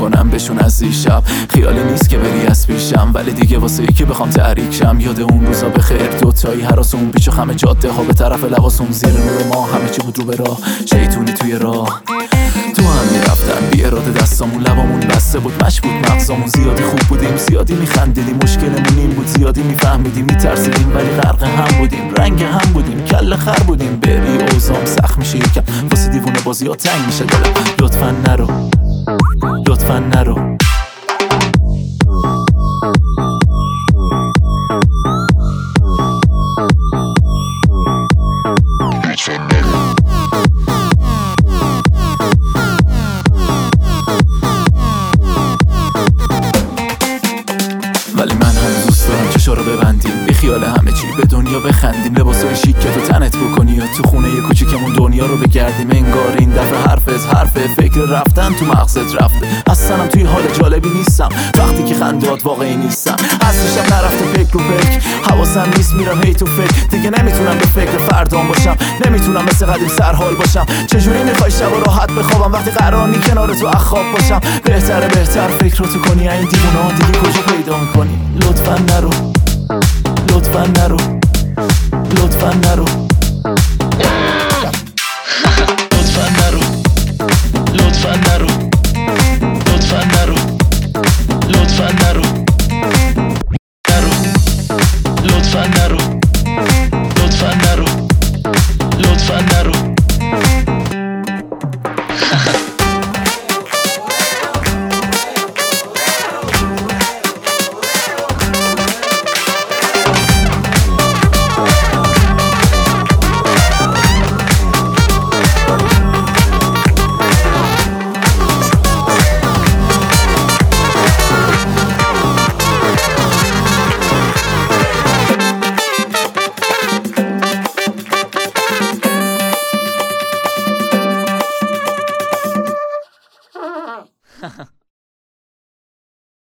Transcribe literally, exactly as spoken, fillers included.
میکنم بهشون از دیشب. خیالی نیست که بری از پیشم، ولی دیگه واسه یکی بخوام تحریک شم. یاد اون روزا بخیر، دوتایی هراس اون بیچ و خم جاده ها به طرف لباسون، زیر نور ما همه چی بود رو به راه، شیطونی توی راه. تو هم میرفتم بی اراده دستامون، لبامون بسته بود، مش بود مغزامون. زیادی خوب بودیم، زیادی میخندیدیم، مشکلمون این بود زیادی میفهمیدیم، میترسیدیم ولی غرق هم بودیم، رنگ هم بودیم، کل خر بودیم. بری اوزام سخت میشه یکم، واسه دیوونه بازی ها تنگ میشه دلم. لطفا نرو، لطفا نرو. ولی من هم دوست دارم چشا رو ببندیم، بی خیال همه چی به دنیا بخندیم. لباسای شیک که تو تنت بکنی یا تو خونه یه کوچیکمون دنیا رو بگردیم. انگار این دفعه حرفت حرفه، فکر رفتن تو مغزت رفته. اصلا توی حال جالبی نیستم وقتی که خندات واقعی نیستم. اصلشم نرفته فکر رو فکر، حواسم نیست میرم هی تو فکر. دیگه نمیتونم به فکر فردام باشم، نمیتونم مثل قدیم سرحال باشم. چجوری میخوای شب و راحت بخوابم وقتی قرار نی کنار تو اخواب باشم؟ بهتره بهتر فکر رو تو کنی، این دیوونه دیگه کجا پیدا میکنی؟ لطفا نرو، لطفا نرو، لطفا نرو.